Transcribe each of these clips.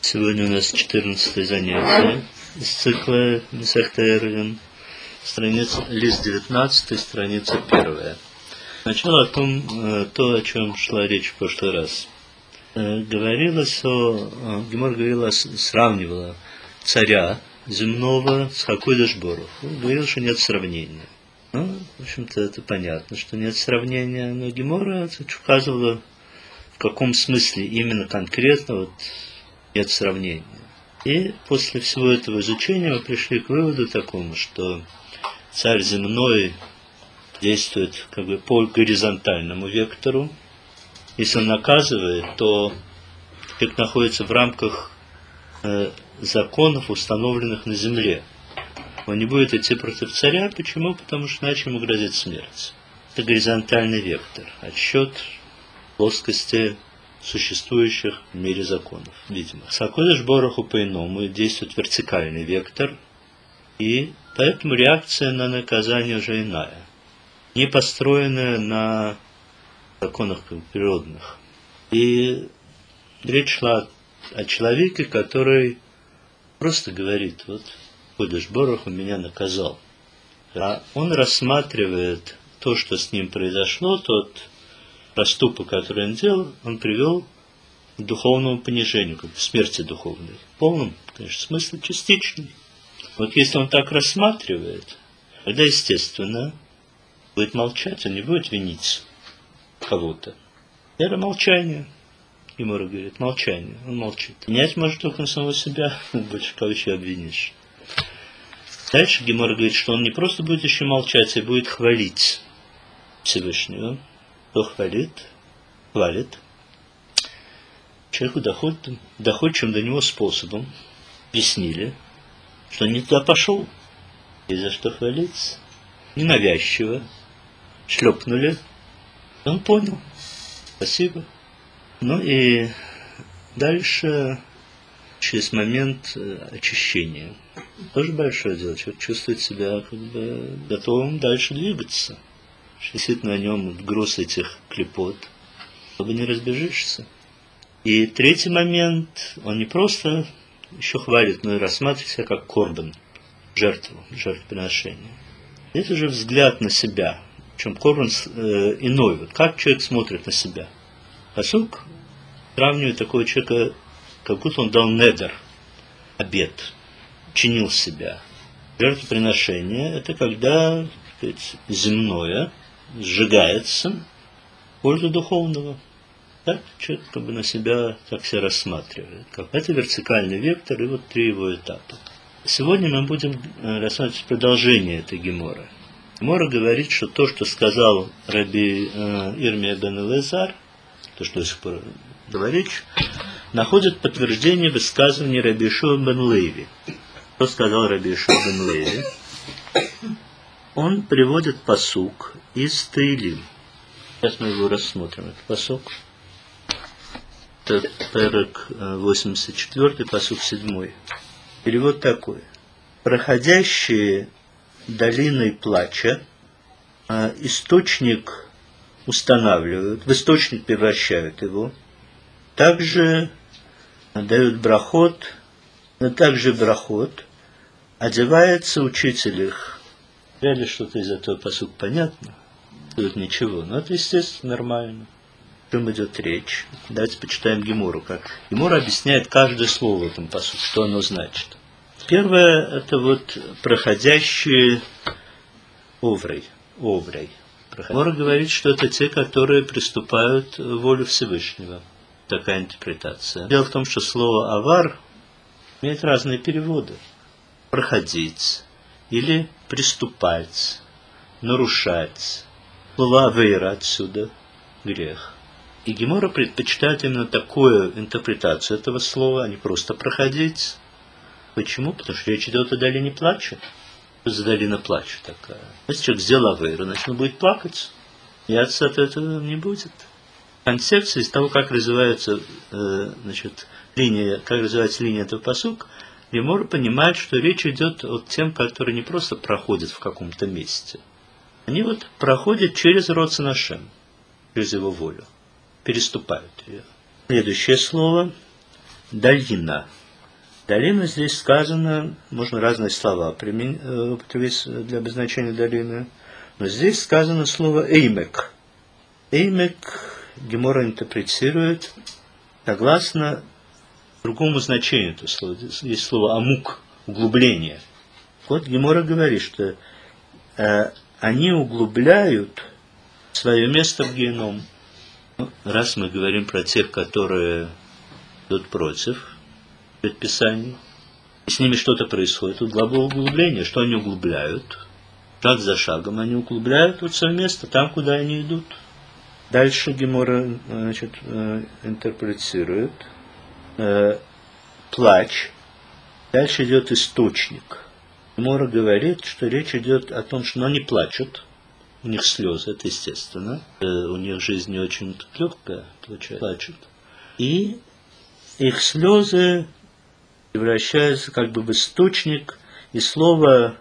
Сегодня у нас 14-е занятие из цикла Месехта Эрувин, лист 19, страница 1. Сначала о том, о чем шла речь в прошлый раз. Гемора сравнивала царя земного с Хакодеш Борух. Говорил, что нет сравнения. Ну, в общем-то, это понятно, что нет сравнения, но Гемора указывала, в каком смысле именно конкретно нет сравнения. И после всего этого изучения мы пришли к выводу такому, что царь земной действует как бы по горизонтальному вектору. Если он наказывает, то человек находится в рамках законов, установленных на земле. Он не будет идти против царя. Почему? Потому что иначе ему грозит смерть. Это горизонтальный вектор, отсчет плоскости существующих в мире законов, видимо. С Хакодеш Боруху по-иному действует вертикальный вектор, и поэтому реакция на наказание уже иная, не построенная на законах природных. И речь шла о человеке, который просто говорит: вот Хакодеш Боруху меня наказал. А он рассматривает то, что с ним произошло, тот проступок, который он делал, он привел к духовному понижению, к смерти духовной. В полном, конечно, смысле частичный. Вот если он так рассматривает, тогда, естественно, будет молчать, он не будет винить кого-то. Это молчание. Гемора говорит, молчание. Он молчит. Менять может только на самого себя, больше кого еще обвинишь. Дальше Гемора говорит, что он не просто будет еще молчать, а будет хвалить Всевышнего. Кто хвалит. Человеку доходчивым до него способом объяснили, что он не туда пошел, и за что хвалиться. Ненавязчиво шлепнули. Он понял. Спасибо. Ну и дальше через момент очищения. Тоже большое дело. Человек чувствует себя как бы готовым дальше двигаться. Висит на нем груз этих клепот, чтобы не разбежишься. И третий момент, он не просто еще хвалит, но и рассматривает себя как корбан, жертвоприношение. Это же взгляд на себя, причем корбан иной. Вот как человек смотрит на себя. Пасук сравнивает такого человека, как будто он дал недер, обет, чинил себя. Жертвоприношение – это когда, так сказать, земное сжигается в пользу духовного. Так человек как бы на себя так себя рассматривает. Это вертикальный вектор и вот 3 его этапа. Сегодня мы будем рассматривать продолжение этой геморы. Гемора говорит, что то, что сказал раби Ирмия бен Элазар, то, что до сих пор говорит, находит подтверждение высказывания раби Йошуа бен Леви. Что сказал раби Йошуа бен Леви? Он приводит пасук из Таилим. Сейчас мы его рассмотрим. Это пасук. Это перек 84, пасук 7. Перевод такой. Проходящие долиной плача источник устанавливают, в источник превращают его. Также дают брахот, но также брахот одевается учитель их. Вряд ли что-то из этого пасук понятно. Тут ничего. Но это, естественно, нормально. О чем идет речь? Давайте почитаем Гемору. Гемора объясняет каждое слово в этом пасуке, что оно значит. Первое, это вот проходящие оврей. Гемора говорит, что это те, которые приступают в волю Всевышнего. Такая интерпретация. Дело в том, что слово авар имеет разные переводы. Проходить. Или приступать, нарушать. Слово авейра отсюда грех. И Гемора предпочитает именно такую интерпретацию этого слова, а не просто проходить. Почему? Потому что речь идет о долине плача. Что за долина плача такая? Если человек сделал авейру, значит он будет плакать. Яться от этого не будет. Концепция из того, как развивается линия этого пасука, Гемора понимает, что речь идет о тем, которые не просто проходят в каком-то месте. Они проходят через Роцен через его волю. Переступают ее. Следующее слово долина. Долина здесь сказано, можно разные слова употребить для обозначения долины, но здесь сказано слово «эймек». «Эймек» Гемора интерпретирует согласно другому значению этого слова. Есть слово «амук» – углубление. Вот Гемора говорит, что они углубляют свое место в геном. Раз мы говорим про тех, которые идут против предписаний, с ними что-то происходит. Тут глагол углубления, что они углубляют. Шаг за шагом они углубляют вот свое место там, куда они идут. Дальше Гемора интерпретирует плач. Дальше идет источник. Гемора говорит, что речь идет о том, что они плачут. У них слезы, это естественно. У них жизнь не очень легкая, плачут. И их слезы превращаются как бы в источник, и слово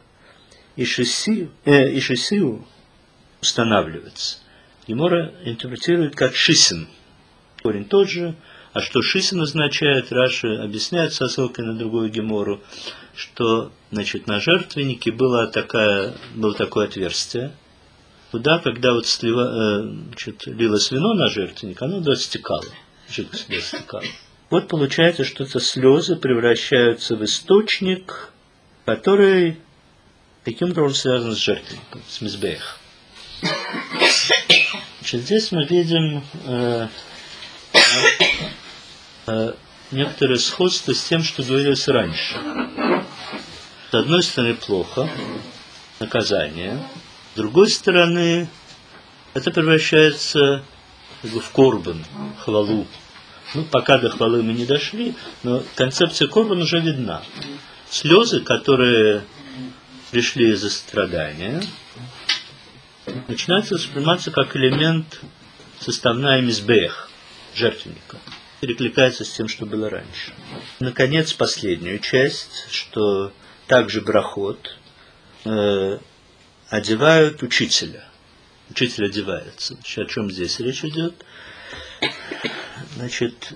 «ишисиу» устанавливается. Гемора интерпретирует как «шисин». Корень тот же. А что «шисин» означает, Раши объясняет со ссылкой на другую Гемору, что, значит, на жертвеннике было такое отверстие, куда, когда вот лилось вино на жертвенник, оно достекало, жидкость достекала. Вот получается, что это слезы превращаются в источник, который каким-то образом связан с жертвенником, с мизбех. Значит, здесь мы видим некоторое сходство с тем, что говорилось раньше. С одной стороны, плохо, наказание. С другой стороны, это превращается в корбан, хвалу. Пока до хвалы мы не дошли, но концепция корбан уже видна. Слезы, которые пришли из-за страдания, начинают восприниматься как элемент, составная мизбех, жертвенника. Перекликается с тем, что было раньше. Наконец, последнюю часть, что также брахот одевают учителя. Учитель одевается. О чем здесь речь идет? Значит,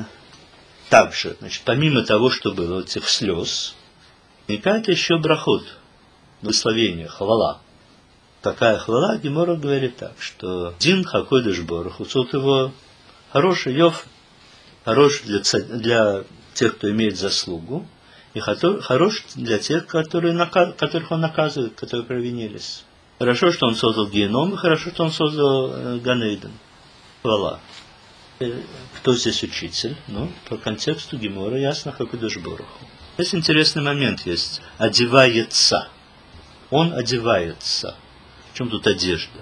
также, помимо того, что было этих слез, возникает еще брахот, благословение, хвала. Какая хвала? Гемора говорит так, что Дин хакодеш борох, уцот его хороший, Йов, хорош для тех, кто имеет заслугу, и хорош для тех, которых он наказывает, которые провинились. Хорошо, что он создал геном, и хорошо, что он создал Ганейден. Хвала. Кто здесь учитель? По контексту Гемора ясно, хакодеш бороху. Здесь интересный момент есть. Одевается. Он одевается. В чем тут одежда?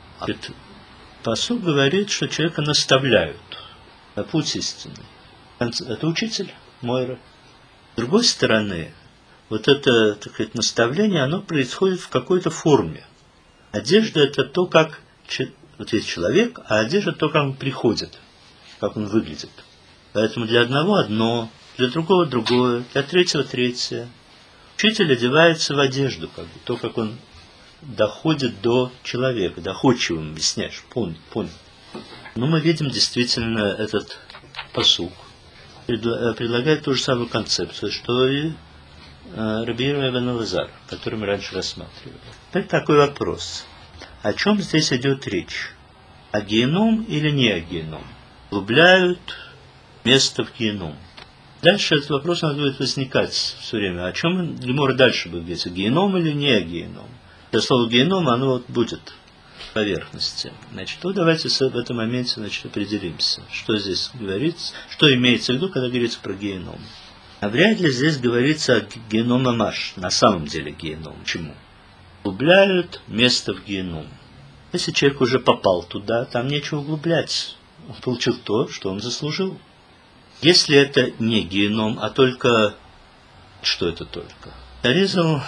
Пасук говорит, что человека наставляют на путь истины. Это учитель, Мойра. С другой стороны, вот это, так сказать, наставление, оно происходит в какой-то форме. Одежда – это то, как вот есть человек, а одежда – то, как он приходит, как он выглядит. Поэтому для одного одно, для другого другое, для третьего третье. Учитель одевается в одежду, то, как он доходит до человека, доходчивым объясняешь, понял. Но мы видим действительно этот пасук предлагает ту же самую концепцию, что и Раби Ибн Элазар, который мы раньше рассматривали. Теперь такой вопрос. О чем здесь идет речь? О геном или не о геном? Углубляют место в геном. Дальше этот вопрос надо будет возникать все время. О чем Гемора дальше будет говорить? О геном или не о геном? Это слово геном, оно будет в поверхности. Давайте в этом моменте определимся, что здесь говорится, что имеется в виду, когда говорится про геном. А вряд ли здесь говорится о геном-амаш, на самом деле геном. Почему? Углубляют место в геном. Если человек уже попал туда, там нечего углублять. Он получил то, что он заслужил. Если это не геном, а только... Что это только? Аризал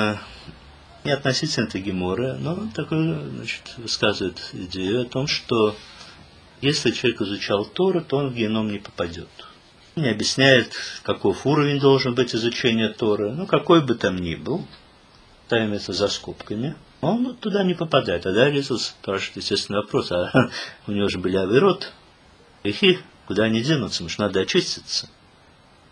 не относительно этой Геморы, но такой, высказывает идею о том, что если человек изучал Тору, то он в геном не попадет. Не объясняет, каков уровень должен быть изучения Торы, какой бы там ни был, ставим это за скобками, он туда не попадает. Тогда Аризал спрашивает, естественно, вопрос, у него же были авирот, грехи, куда они денутся, потому что надо очиститься.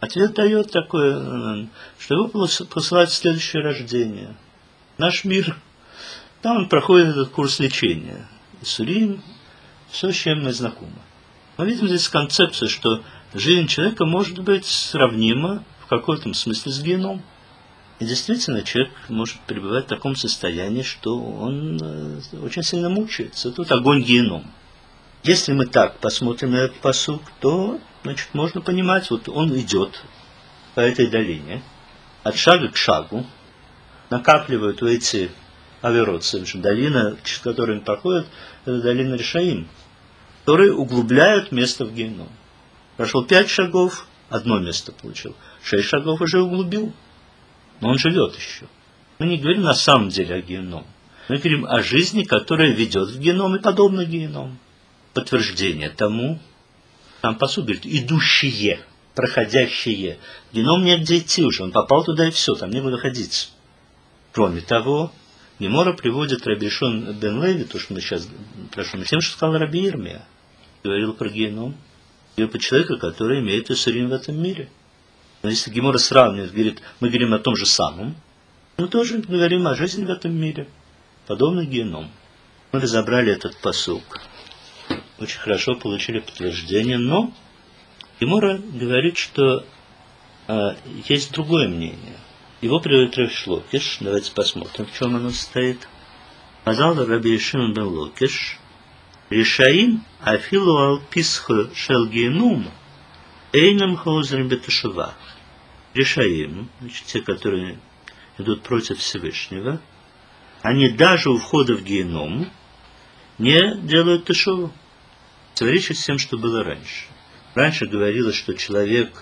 Ответ дает такой, что его посылают в следующее рождение. Наш мир, там он проходит этот курс лечения. Иссурим, все, с чем мы знакомы. Мы видим здесь концепцию, что жизнь человека может быть сравнима в каком-то смысле с геном. И действительно, человек может пребывать в таком состоянии, что он очень сильно мучается. Тут огонь геном. Если мы так посмотрим на этот пасук, то, значит, можно понимать, вот он идет по этой долине, от шага к шагу, накапливают эти авероцы, долина, через которую он проходит, это долина Решаим, которые углубляют место в геном. Прошел 5 шагов, одно место получил, 6 шагов уже углубил, но он живет еще. Мы не говорим на самом деле о геном, мы говорим о жизни, которая ведет в геном и подобно геном. Подтверждение тому, там пасук говорит, идущие, проходящие. Геном негде идти уже, он попал туда и все, там некуда ходить. Кроме того, Гемора приводит Раби Шимон бен Леви, то, что мы сейчас прошли, тем, что сказал Раби Ирмия, говорил про геном, и про человека, который имеет иссурим в этом мире. Но если Гемора сравнивает, говорит, мы говорим о том же самом, мы тоже говорим о жизни в этом мире, подобно геном. Мы разобрали этот пасук. Очень хорошо получили подтверждение, но Гемора говорит, что есть другое мнение. Его приводит Рав Локиш. Давайте посмотрим, в чем оно состоит. Сказал Раби Шимон бен Локиш, Решаим афилу ал писху шел генум эйнам хаузрим беташува. Решаим, значит, те, которые идут против Всевышнего, они даже у входа в геном не делают тешуву. Противоречит с тем, что было раньше. Раньше говорилось, что человек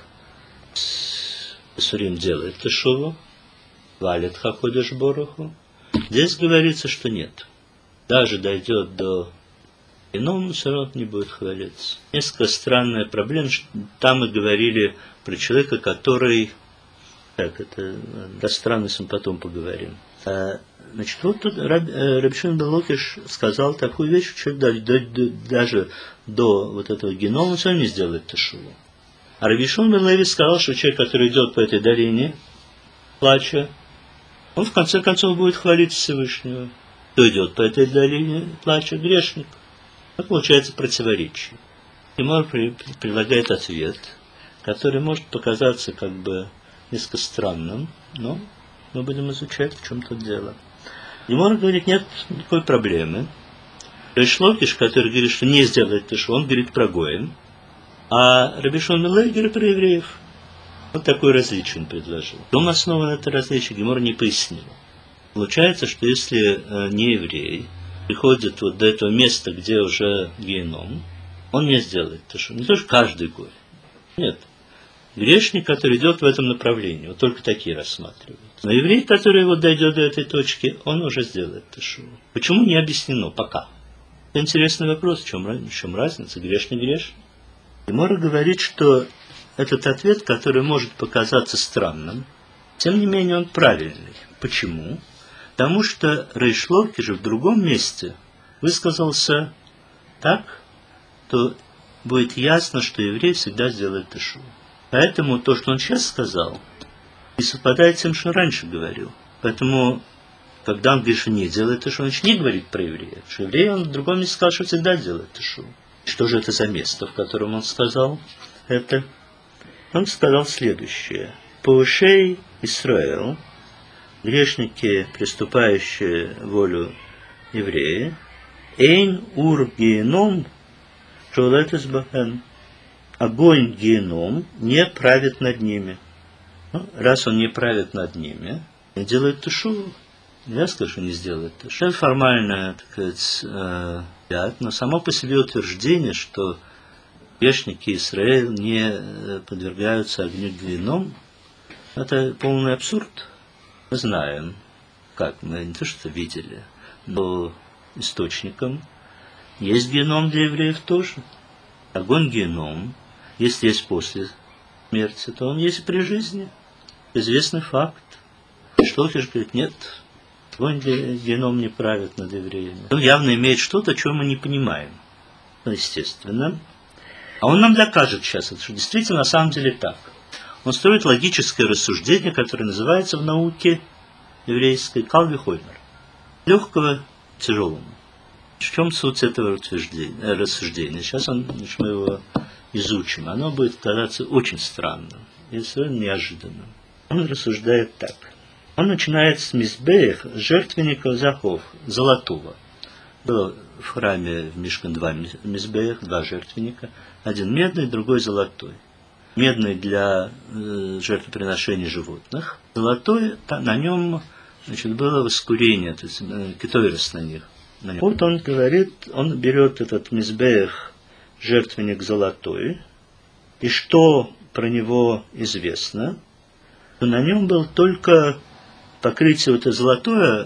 с иссурим делает тешуву, валит хакодеш боруху. Здесь говорится, что нет. Даже дойдет до генома, все равно не будет хвалиться. Несколько странная проблема. Там мы говорили про человека, который... Так, это до странности мы потом поговорим. Значит, вот тут Раби Шимон бен Локиш сказал такую вещь, что человек даже до вот этого генома он все равно не сделает тешуву. А Раби Шимон бен Леви сказал, что человек, который идет по этой долине, плача, он в конце концов будет хвалить Всевышнего. Кто идет по этой долине, плача, грешник. Это получается противоречие. Гемора предлагает ответ, который может показаться как бы несколько странным, но мы будем изучать, в чем тут дело. Гемора говорит, нет никакой проблемы. Рейш Локиш, который говорит, что не сделает тешуву, он говорит про гоем, а Раби Шимон бен Леви говорит про евреев. Вот такое различие он предложил. В чем основано это различие, Гемора не пояснил. Получается, что если не еврей приходит вот до этого места, где уже геном, он не сделает тешуву. Не то, что каждый гой. Нет. Грешник, который идет в этом направлении, вот только такие рассматривают. Но еврей, который вот дойдет до этой точки, он уже сделает тешуву. Почему не объяснено пока? Это интересный вопрос, в чем разница, грешный грешный. Гемора говорит, что этот ответ, который может показаться странным, тем не менее он правильный. Почему? Потому что Рейш Локиш же в другом месте высказался так, то будет ясно, что еврей всегда сделает тешуву. Поэтому то, что он сейчас сказал, не совпадает с тем, что он раньше говорил. Поэтому, когда он говорит, что не делает тешуву, он значит не говорит про еврея. Что еврей, он в другом месте сказал, что всегда делает тешуву. Что же это за место, в котором он сказал это? Он сказал следующее. Паушей Исраэл, грешники, приступающие волю еврея, эйн ур геном шолет избахен. Огонь геном не правит над ними. Ну, раз он не правит над ними, не делает тешуву. Я скажу, что не сделает тешуву. Это формальное, так сказать, но само по себе утверждение, что грешники Израиля не подвергаются огню геном, это полный абсурд. Мы знаем, как мы не то что видели, но источником есть геном для евреев тоже. Огонь геном, если есть после смерти, то он есть и при жизни. Известный факт. Шлокиш говорит, нет, огонь геном не правит над евреями. Он явно имеет что-то, чего мы не понимаем. Естественно. А он нам докажет сейчас, что действительно на самом деле так. Он строит логическое рассуждение, которое называется в науке еврейской кал вехоймер. Легкого тяжелому. В чем суть этого рассуждения? Сейчас мы его изучим. Оно будет казаться очень странным и совершенно неожиданным. Он рассуждает так. Он начинает с мизбех, жертвенника захов, золотого. Было в храме в Мишкан два мизбех, два жертвенника. Один медный, другой золотой. Медный для жертвоприношения животных. Золотой, на нем было воскурение, то есть кетойрос на них. Вот он говорит, он берет этот мизбех, жертвенник золотой, и что про него известно, то на нем был только покрытие вот это золотое,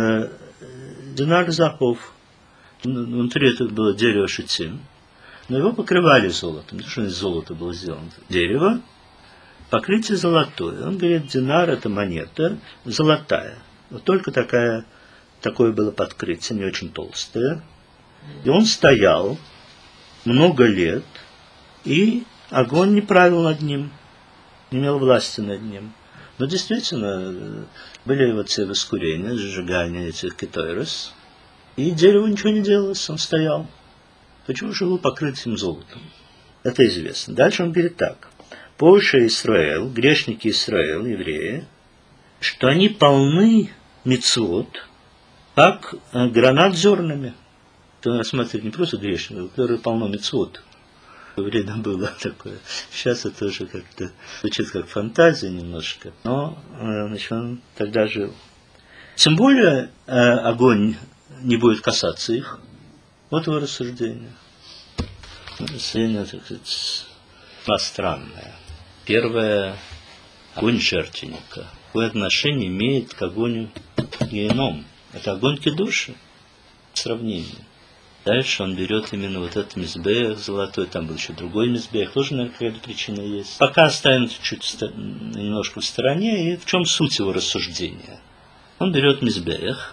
динар захов. Внутри это было дерево шитим, но его покрывали золотом, потому что из золота было сделано дерево, покрытие золотое. Он говорит, динар это монета золотая, вот только такое было подкрытие, не очень толстое. И он стоял много лет, и огонь не правил над ним, не имел власти над ним. Но действительно, были вот все воскурения, сжигания этих кетойрос, и дереву ничего не делалось, он стоял. Почему же был покрыт этим золотом? Это известно. Дальше он говорит так. Позже Исраэль, грешники Исраэль, евреи, что они полны мицвот, как гранат зернами. То рассматривать не просто грешников, которые полно мицвот. Время было такое. Сейчас это уже как-то звучит как фантазия немножко. Но значит, он тогда жил. Тем более огонь не будет касаться их. Вот его рассуждение. Рассуждение, так сказать, странное. Первое. Огонь жертвенника. Какое отношение имеет к огню геном? Это огонь кедуши в сравнении. Дальше он берет именно вот этот мизбех золотой, там был еще другой мизбех, тоже, наверное, какая-то причина есть. Пока оставим чуть немножко в стороне, и в чем суть его рассуждения? Он берет мизбех,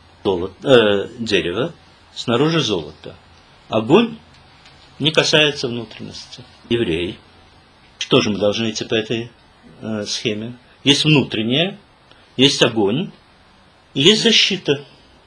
дерево, снаружи золото. Огонь не касается внутренности. Еврей. Что же мы должны идти по этой схеме? Есть внутреннее, есть огонь, и есть защита,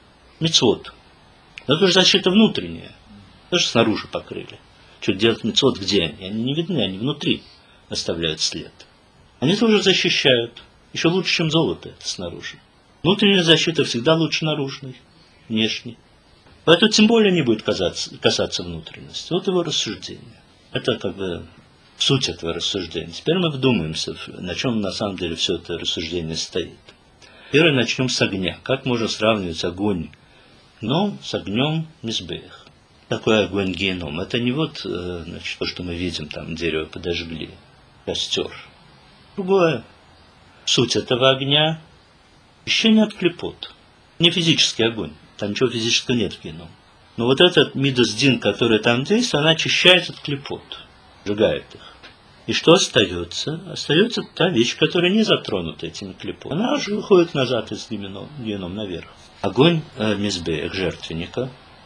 мицвот. Но это же защита внутренняя. Тоже снаружи покрыли. Что делать мицвот, где они? Они не видны, они внутри оставляют след. Они тоже защищают. Еще лучше, чем золото это снаружи. Внутренняя защита всегда лучше наружной, внешней. Поэтому тем более не будет касаться внутренности. Вот его рассуждение. Это как бы суть этого рассуждения. Теперь мы вдумаемся, на чем на самом деле все это рассуждение стоит. Первое, начнем с огня. Как можно сравнивать огонь геном с огнем мизбех? Такой огонь геном. Это не вот значит, то, что мы видим, там дерево подожгли, костер. Другое. Суть этого огня – очищение от клепот. Не физический огонь. Там ничего физического нет в геном. Но вот этот мидас дин, который там действует, она очищает от клепот, сжигает их. И что остается? Остается та вещь, которая не затронута этими клепотами. Она уже выходит назад из геном наверх. Огонь мизбех, жертвенника.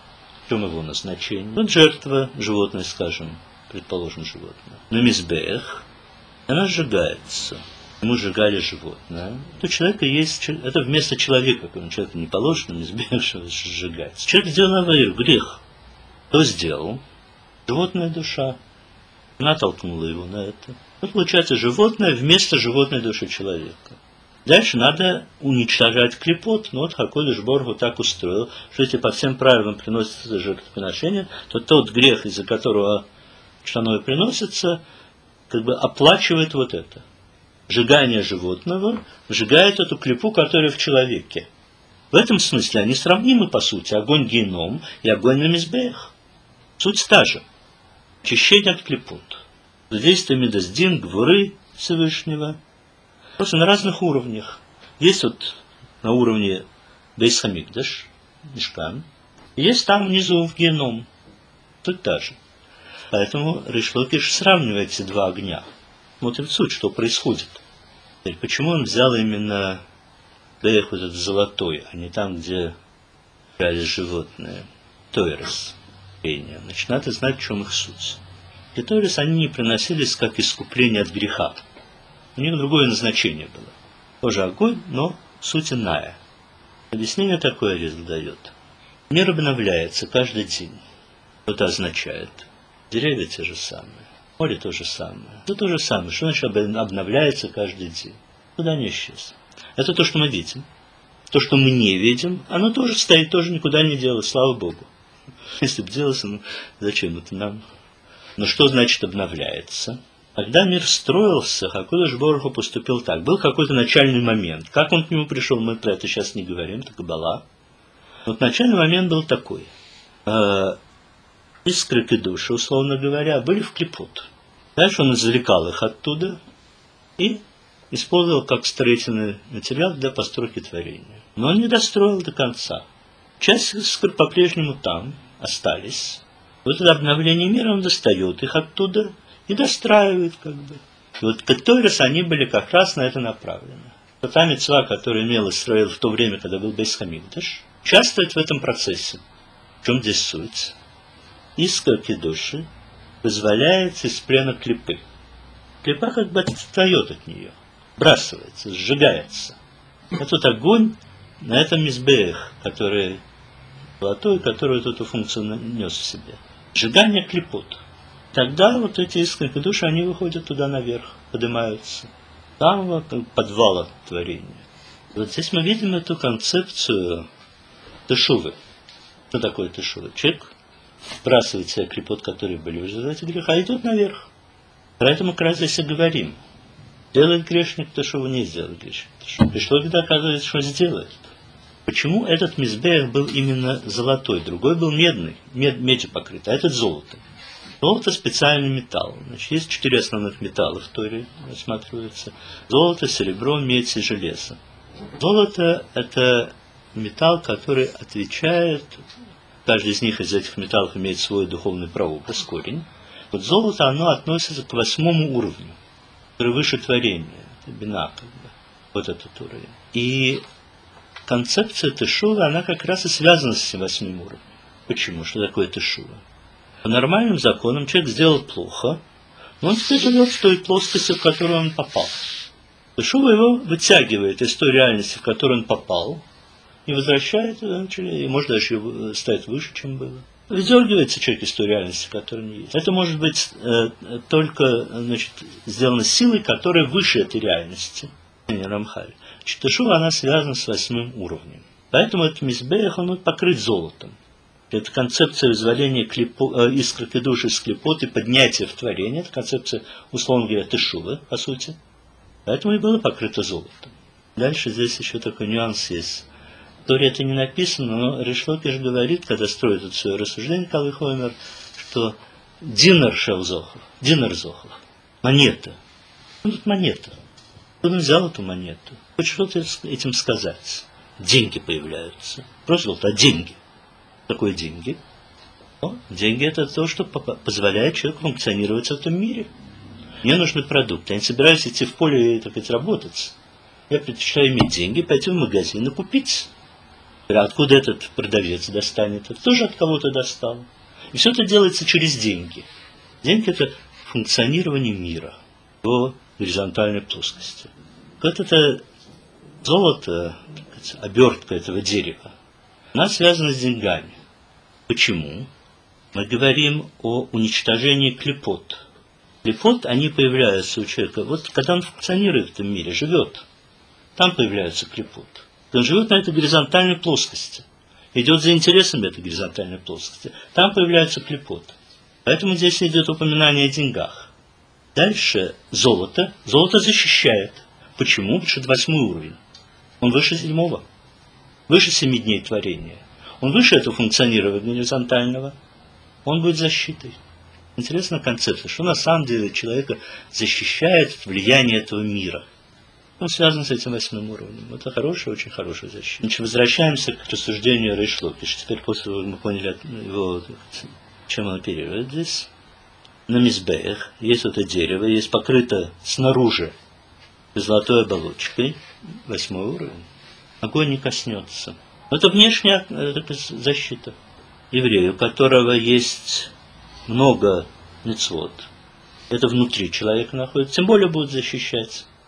В чем его назначение? Вот жертва, животное, скажем, предположим, животное. Но мизбех, она сжигается. Ему сжигали животное. То у человека есть, это вместо человека, когда человеку не положено мизбех сжигается. Человек сделал авейру, грех. Кто сделал? Животная душа. Она толкнула его на это. Вот получается животное вместо животной души человека. Дальше надо уничтожать клепот. Но вот Хакодыш Боргу так устроил, что если по всем правилам приносится жертвоприношение, то тот грех, из-за которого оно и приносится, как бы оплачивает вот это. Сжигание животного сжигает эту клепу, которая в человеке. В этом смысле они сравнимы по сути. Огонь геном и огонь на мизбех. Суть та же. Очищение от клепот. Действие Мидас-Дин, Гвуры Всевышнего. Просто на разных уровнях. Есть вот на уровне Бейс Хамикдаш, Мишкан. Есть там внизу в геном. Тут та же. Поэтому Рейш Лакиш сравнивает эти два огня. Смотрит суть, что происходит. Теперь, почему он взял именно Бейх вот этот золотой, а не там, где брали животные? Тойрос. Значит, надо знать, в чем их суть. Кетойрос они не приносились как искупление от греха. У них другое назначение было. Тоже огонь, но суть иная. Объяснение такое Ризл дает. Мир обновляется каждый день. Что это означает? Деревья те же самые, море то же самое. Это то же самое. Что значит обновляется каждый день? Куда не исчез. Это то, что мы видим. То, что мы не видим, оно тоже стоит, тоже никуда не делось, слава Богу. Если бы делалось, ну зачем это нам? Но что значит обновляется? Когда мир строился, Хакодеш Борух Ху поступил так. Был какой-то начальный момент. Как он к нему пришел, мы про это сейчас не говорим, это Каббала. Вот начальный момент был такой. Искры кидуши, условно говоря, были в клипот. Дальше он извлекал их оттуда и использовал как строительный материал для постройки творения. Но он не достроил до конца. Часть искр по-прежнему там остались. Вот это обновление мира он достает их оттуда и достраивает как бы. И вот Кеторис, они были как раз на это направлены. Та мицва, которую имел Исраэль в то время, когда был Бейс Хамикдаш, участвует в этом процессе. В чем здесь суть? Искра кидуши вызволяется из плена клипы. Клипа как бы отстает от нее, бросается, сжигается. Этот огонь на этом мизбех, который золотой, который вот эту функцию нес в себе. Сжигание клипот. Тогда вот эти искры души, они выходят туда наверх, поднимаются. Там вот подвала творения. Вот здесь мы видим эту концепцию тешувы. Что такое тешува? Человек сбрасывает себе клипот, которые были в результате греха, идет наверх. Про это мы как раз здесь и говорим. Делает грешник тешуву, не сделает грешник тешуву. Пришло, когда оказывается, что сделает. Почему этот мизбех был именно золотой, другой был медный, медью покрыт, а этот золото? Золото – специальный металл. Значит, есть 4 основных металла в Торе рассматриваются. Золото, серебро, медь и железо. Золото – это металл, который отвечает, каждый из них, из этих металлов, имеет свой духовный прообраз, корень. Вот золото, оно относится к 8-му уровню, который выше творения. Это бина, как бы. Вот этот уровень. И концепция тешува, она как раз и связана с этим 8-м уровнем. Почему? Что такое тешува? По нормальным законам человек сделал плохо, но он теперь живет в той плоскости, в которую он попал. Тешува его вытягивает из той реальности, в которую он попал, и возвращает, и может даже стать выше, чем было. Выдергивается человек из той реальности, которая не есть. Это может быть только сделано силой, которая выше этой реальности. Рамхаль. Тешува, она связана с 8-м уровнем. Поэтому этот мизбех, он покрыт золотом. Это концепция вызволения искры кидуши из клипот и поднятия в творение. Это концепция, условно говоря, тешувы, по сути. Поэтому и было покрыто золотом. Дальше здесь еще такой нюанс есть. В Торе это не написано, но Риш Лакиш говорит, когда строит это свое рассуждение, Кал Вихоймер, что динар шелзохов, динар зохов, монета. Ну, тут монета. Он взял эту монету. Хочешь что-то этим сказать? Деньги появляются. Просто золото, а деньги. Что такое деньги? Деньги – это то, что позволяет человеку функционировать в этом мире. Мне нужны продукты. Я не собираюсь идти в поле и, так сказать, работать. Я предпочитаю иметь деньги, пойти в магазин и купить. Откуда этот продавец достанет? Это тоже от кого-то достал. И все это делается через деньги. Деньги – это функционирование мира в горизонтальной плоскости. Вот это золото, обертка этого дерева, она связана с деньгами. Почему? Мы говорим о уничтожении клипот. Клипот, они появляются у человека, вот когда он функционирует в этом мире, живет, там появляются клипот. Он живет на этой горизонтальной плоскости, идет за интересами этой горизонтальной плоскости, там появляются клипот. Поэтому здесь идет упоминание о деньгах. Дальше золото. Золото защищает. Почему? Потому что это 8-й уровень. Он выше 7-го. Выше 7 дней творения. Он выше этого функционирования горизонтального. Он будет защитой. Интересная концепция, что на самом деле человека защищает от влияния этого мира. Он связан с этим 8-м уровнем. Это хорошая, очень хорошая защита. Значит, возвращаемся к рассуждению Риш Лакиш. Теперь после того, как мы поняли его, чем он оперирует здесь. На мизбех есть вот это дерево, есть покрыто снаружи золотой оболочкой, 8-й уровень. Огонь не коснется. Это внешняя защита еврея, у которого есть много мицвот. Это внутри человека находится, тем более будет защищать.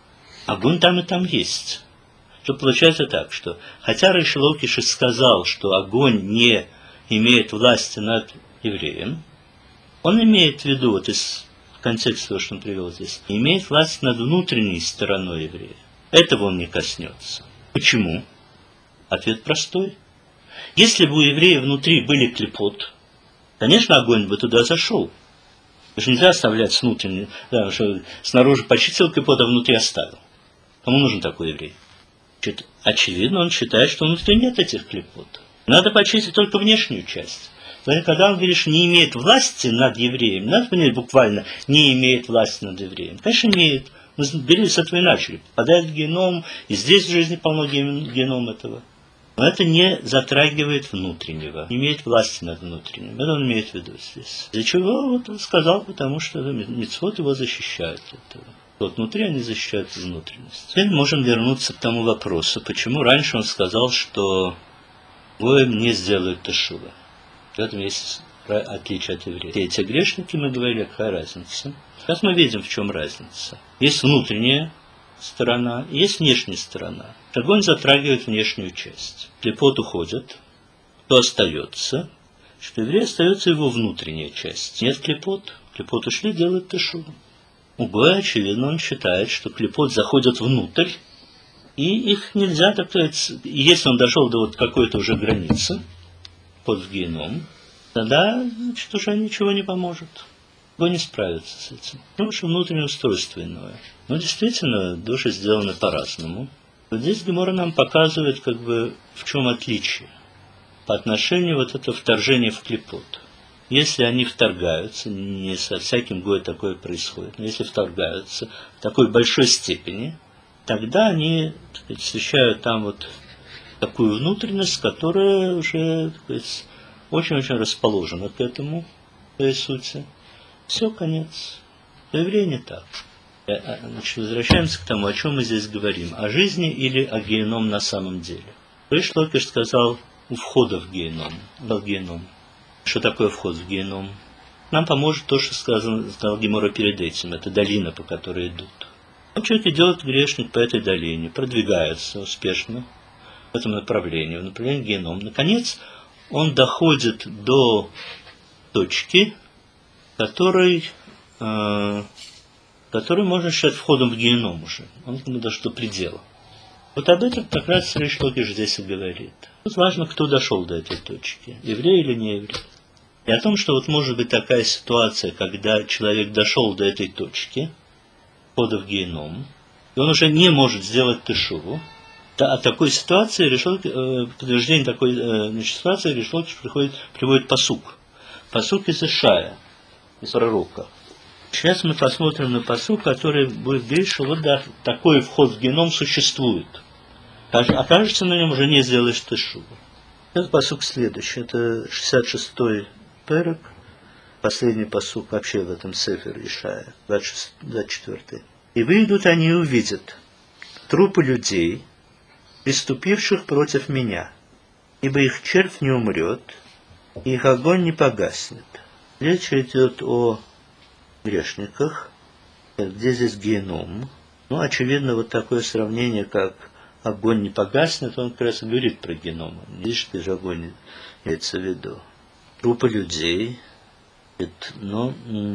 огонь там и там есть. Что получается так, что хотя Рейш Лакиш сказал, что огонь не имеет власти над евреем, он имеет в виду, вот из контекста того, что он привел здесь, имеет власть над внутренней стороной еврея. Этого он не коснется. Почему? Ответ простой. Если бы у еврея внутри были клипот, конечно, огонь бы туда зашел. Потому что нельзя оставлять с внутренней, да, что снаружи почистил клипот, а внутри оставил. Кому нужен такой еврей? Очевидно, он считает, что внутри нет этих клипот. Надо почистить только внешнюю часть. Когда он говорит, что не имеет власти над евреем, надо понять буквально, не имеет власти над евреем. Конечно, имеет. Мы с этого и начали. Попадает в геном, и здесь в жизни полно геном этого. Но это не затрагивает внутреннего, не имеет власти над внутренним. Это он имеет в виду здесь. Для чего? Вот он сказал, потому что мицвот его защищают от этого. Вот внутри они защищают внутренность. Теперь можем вернуться к тому вопросу, почему раньше он сказал, что гоем не сделают тешува. В этом есть отличие от евреев. Эти грешники, мы говорили, какая разница. Сейчас мы видим, в чем разница. Есть внутренняя сторона, и есть внешняя сторона. Огонь затрагивает внешнюю часть. Клипот уходит, то остается, что еврей остается его внутренняя часть. Нет клипот ушли, делают тешуву. У Гоя, очевидно, он считает, что клипот заходят внутрь, и их нельзя, так сказать, если он дошел до вот какой-то уже границы, под в геном, тогда, значит, уже ничего не поможет. Гой не справится с этим. Потому что внутреннее устройство иное. Но действительно, души сделаны по-разному. Вот здесь Гемора нам показывает, как бы, в чем отличие по отношению вот этого вторжения в клипот. Если они вторгаются, не со всяким гоем такое происходит, но если вторгаются в такой большой степени, тогда они, так сказать, освещают там вот такую внутренность, которая уже, так сказать, очень-очень расположена к этому, в своей сути. Все, конец. У еврея не так. Значит, возвращаемся к тому, о чем мы здесь говорим. О жизни или о геном на самом деле. Рейш Лакиш сказал у входа в геном. Что такое вход в геном? Нам поможет то, что сказал Гемора перед этим. Это долина, по которой идут. Человек идет, грешник, по этой долине, продвигается успешно в этом направлении, в направлении геном. Наконец, он доходит до точки, который можно считать входом в геном уже. Он дошел до предела. Вот об этом как раз Рейш Лакиш здесь и говорит. Тут важно, кто дошел до этой точки, еврей или не еврей. И о том, что вот может быть такая ситуация, когда человек дошел до этой точки, входа в геном, и он уже не может сделать тешуву, о такой ситуации подтверждение такой ситуации Рейш Лакиш приводит пасук. Пасук из Ишая, из пророка. Сейчас мы посмотрим на пасук, который будет говорить, что вот да, такой вход в геном существует. Окажется, на нем уже не сделаешь тешуву. Этот пасук следующий. Это 66-й перек, последний пасук вообще в этом сефер Ишая, 24-й. «И выйдут они и увидят трупы людей, приступивших против меня, ибо их червь не умрет, и их огонь не погаснет». Речь идет о грешниках. Где здесь геном? Ну, очевидно, вот такое сравнение, как огонь не погаснет, он как раз и говорит про геном. Видишь, ты же огонь имеется в виду. Трупы людей. Но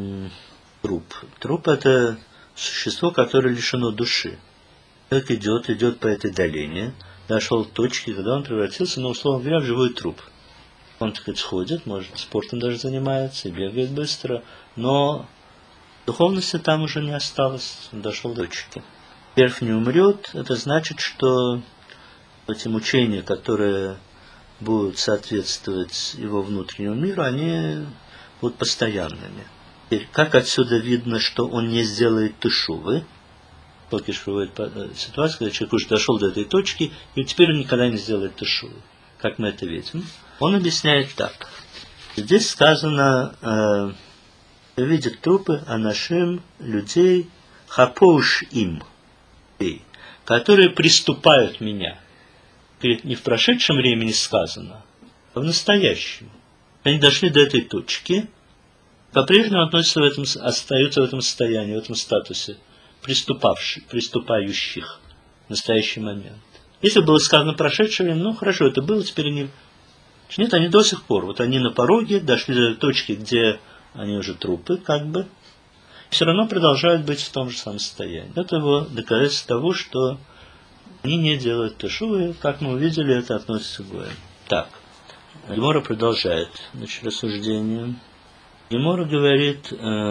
труп это существо, которое лишено души. Человек идет по этой долине, дошел к точке, когда он превратился, условно говоря, в живой труп. Он, так сказать, ходит, может, спортом даже занимается, и бегает быстро, но духовности там уже не осталось, он дошел до точки. Червь не умрет, это значит, что эти мучения, которые будут соответствовать его внутреннему миру, они будут постоянными. Теперь, как отсюда видно, что он не сделает тешувы? Лакиш приводит ситуацию, когда человек уже дошел до этой точки, и теперь он никогда не сделает тешувы. Как мы это видим? Он объясняет так. Здесь сказано, видят трупы анашим, людей, хапоуш им, которые приступают меня. Не в прошедшем времени сказано, а в настоящем. Они дошли до этой точки, по-прежнему остаются в этом состоянии, в этом статусе приступающих в настоящий момент. Если было сказано прошедшее время, ну хорошо, это было, теперь они... Нет, они до сих пор, вот они на пороге, дошли до точки, где они уже трупы, как бы, все равно продолжают быть в том же самом состоянии. Это его доказательство того, что они не делают тешувы, как мы увидели, это относится к гоям. Так, Гемора продолжает, значит, рассуждение. Гемора говорит,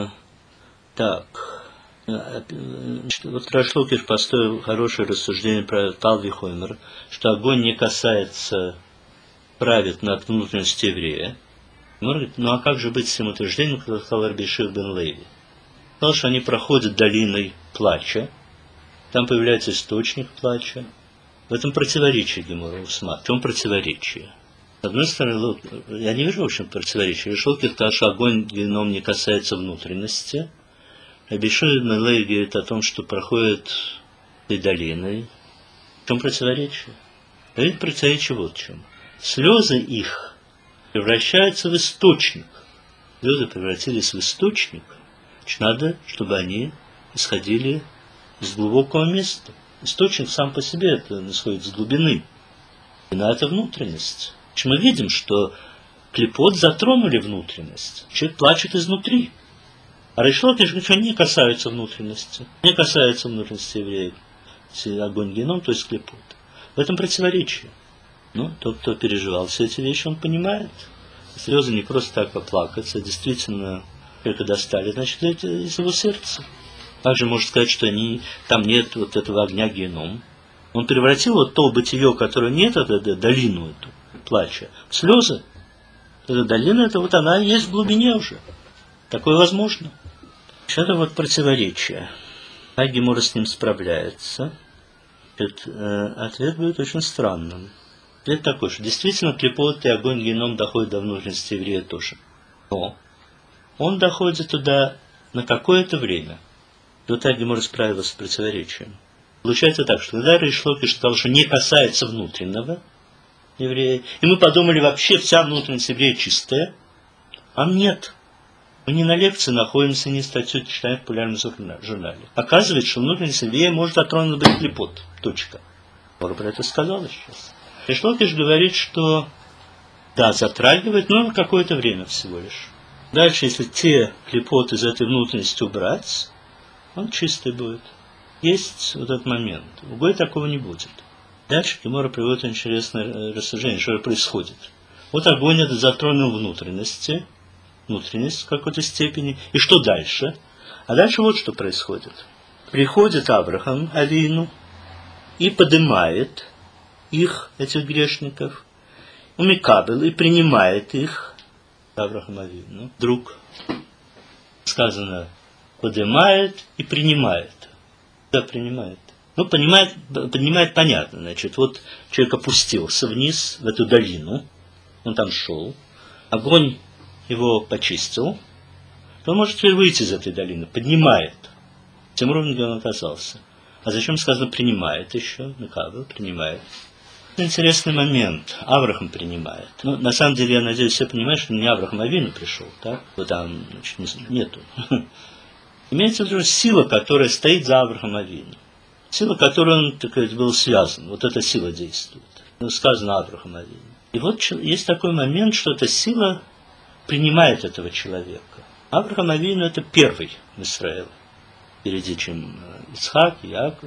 так, вот Раш Лакиш поставил хорошее рассуждение про Талви Хоймер, что огонь не касается, правит над внутренностью еврея. Гемора говорит, ну а как же быть с тем утверждением, как сказал Раби Шимон бен Леви? Сказал, что они проходят долиной плача, там появляется источник плача. В этом противоречие Гемора усматривает. В чем противоречие? С одной стороны, я не вижу, в общем, противоречия. Раш Лакиш сказал, что огонь геном не касается внутренности. Раби Шимон бен Леви говорит о том, что проходит этой долиной. В чем противоречие? Говорит противоречие вот в чем. Слезы их превращаются в источник. Слезы превратились в источник. Значит, надо, чтобы они исходили из глубокого места. Источник сам по себе это исходит из глубины. И на это внутренность. Значит, мы видим, что клипот затронули внутренность. Человек плачет изнутри. А Раш Лакиш говорит, что не касаются внутренности. Не касается внутренности евреев. Огонь геном, то есть клипот. В этом противоречие. Ну, тот, кто переживал все эти вещи, он понимает. Слезы не просто так поплакаться, действительно, только достали, значит, это из его сердца. Также можно сказать, что там нет вот этого огня геном. Он превратил вот то бытие, которое нет, эту долину эту плача, в слезы. Эта долина, это вот она есть в глубине уже. Такое возможно. Это вот противоречие. А Гемора с ним справляется. Ответ будет очень странным. Ответ такой, что действительно клипот и огонь геном доходят до внутренности еврея тоже. Но он доходит туда на какое-то время. И вот так Гемора справилась с противоречием. Получается так, что когда Раш Лакиш сказал, что не касается внутреннего еврея, и мы подумали, вообще вся внутренность еврея чистая, а нет. Мы не на лекции находимся, не статью читаем в популярном журнале. Оказывается, что внутренность еврея может затронуть быть клипот. Точка. Гемора про это сказала сейчас. Раш Лакиш говорит, что да, затрагивает, но на какое-то время всего лишь. Дальше, если те клипоты из этой внутренности убрать, он чистый будет. Есть вот этот момент. У Гоя такого не будет. Дальше Гемора приводит интересное рассуждение, что происходит. Вот огонь этот затронул внутренность в какой-то степени. И что дальше? А дальше вот что происходит. Приходит Авраам Авину и поднимает их, этих грешников, умикабел, и принимает их, Авраам Авину, вдруг сказано, поднимает и принимает. Да, принимает. Ну, поднимает понятно. Значит, вот человек опустился вниз, в эту долину, он там шел, огонь его почистил, то он может теперь выйти из этой долины, поднимает. Тем уровнем, где он оказался. А зачем сказано принимает еще? Микабел принимает. Интересный момент. Авраам принимает. Ну, на самом деле, я надеюсь, все понимают, что не Авраам Авину пришел, так? Вот там, значит, нету. Имеется в виду сила, которая стоит за Авраам Авину. Сила, которой он, так сказать, был связан. Вот эта сила действует. Ну, сказано Авраам Авину. И вот есть такой момент, что эта сила принимает этого человека. Авраам Авину это первый в Израиле. Впереди, чем Ицхак, Яков.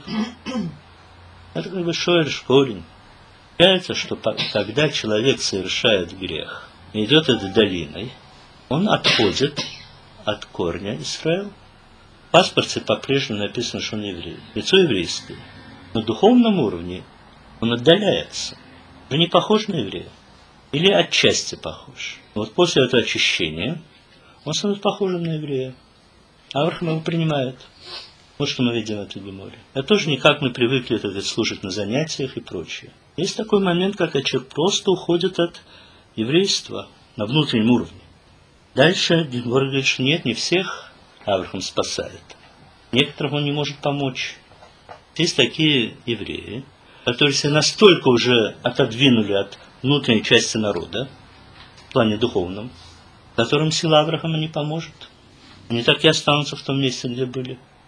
Это как бы шоэль, корень. Получается, что когда человек совершает грех и идет этой долиной, он отходит от корня Израиля. В паспорте по-прежнему написано, что он еврей. Лицо еврейское. На духовном уровне он отдаляется. Он не похож на еврея. Или отчасти похож. Вот после этого очищения он становится похожим на еврея. Авраам его принимает. Вот что мы видим в этой Геморе. Это тоже не как мы привыкли это слушать на занятиях и прочее. Есть такой момент, когда человек просто уходит от еврейства на внутреннем уровне. Дальше Гемора говорит, что нет, не всех Авраам спасает. Некоторым он не может помочь. Есть такие евреи, которые себя настолько уже отодвинули от внутренней части народа, в плане духовном, которым сила Авраама не поможет. Они так и останутся в том месте, где были.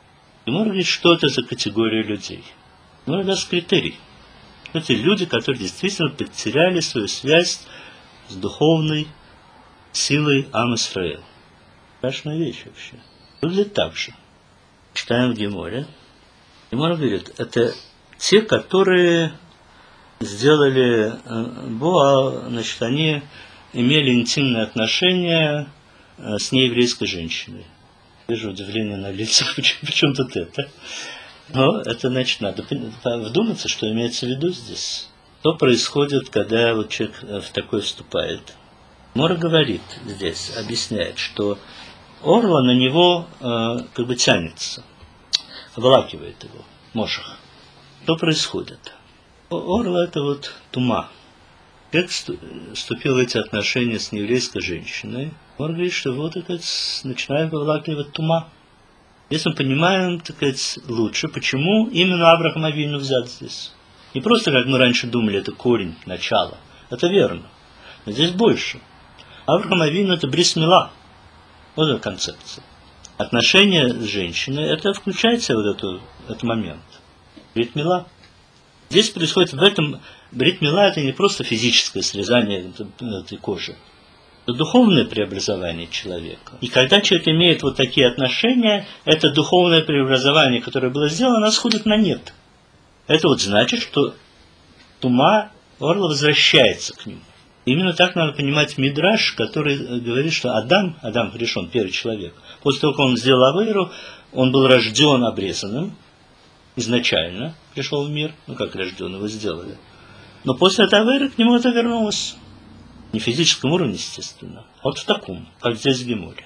Гемора говорит, что это за категория людей. Гемора даст критерий. Это люди, которые действительно потеряли свою связь с духовной силой Ам Исраэль. Страшная вещь вообще. Выглядит так же. Читаем в Геморе. Гемора говорит, это те, которые сделали Боа, значит, они имели интимные отношения с нееврейской женщиной. Вижу удивление на лицах, почему тут это. Но это, значит, надо вдуматься, что имеется в виду здесь. Что происходит, когда вот человек в такое вступает. Гемора говорит здесь, объясняет, что орла на него как бы тянется, обволакивает его, мошах. Что происходит? Орла это вот тума. Человек вступил в эти отношения с нееврейской женщиной. Он говорит, что вот это начинает обволакивать тума. Здесь мы понимаем, так сказать, лучше, почему именно Авраам Авину взят здесь. Не просто, как мы раньше думали, это корень, начало. Это верно. Но здесь больше. Авраам Авину это брис мила. Вот эта концепция. Отношения с женщиной, это включает в себя вот этот момент. Брит мила. Здесь происходит в этом... Брит мила это не просто физическое срезание этой кожи. Это духовное преобразование человека. И когда человек имеет вот такие отношения, это духовное преобразование, которое было сделано, оно сходит на нет. Это вот значит, что тума орла возвращается к нему. Именно так надо понимать Мидраш, который говорит, что Адам решен, первый человек, после того, как он сделал авейру, он был рожден обрезанным, изначально пришел в мир, как рожден, его сделали. Но после этой авейры к нему это вернулось. Не в физическом уровне, естественно, а вот в таком, как здесь в Геморе.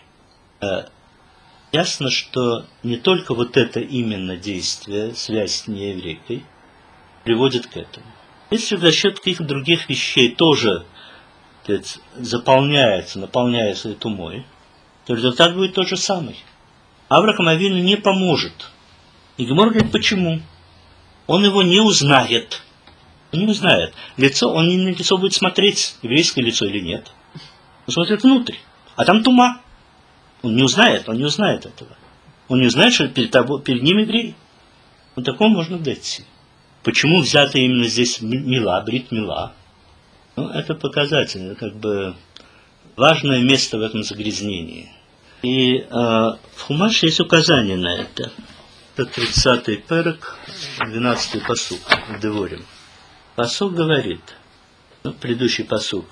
Ясно, что не только вот это именно действие, связь с нееврейкой, приводит к этому. Если за счет каких-то других вещей тоже наполняется тумой, то результат будет тот же самый. Авраам Авину не поможет. И Гемора говорит, почему? Он его не узнает. Он не узнает. Он не на лицо будет смотреть, еврейское лицо или нет. Он смотрит внутрь. А там тума. Он не узнает этого. Он не узнает, что перед ним еврей. Вот такому можно дойти. Почему взято именно здесь мила, брит мила? Ну, это показательно, как бы важное место в этом загрязнении. И в Хумаше есть указание на это. Это 30-й перек, 12-й пасук в Деворим. Пасук говорит, предыдущий пасук,